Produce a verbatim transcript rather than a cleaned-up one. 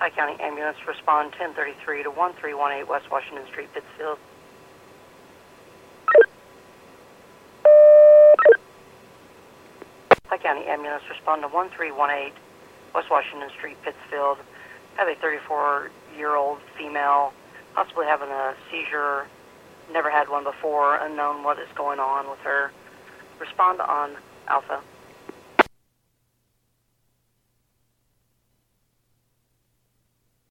Pike County Ambulance, respond ten thirty-three to one three one eight West Washington Street, Pittsfield. Pike County Ambulance, respond to one three one eight West Washington Street, Pittsfield. Have a thirty-four-year-old female, possibly having a seizure, never had one before, unknown what is going on with her. Respond on Alpha.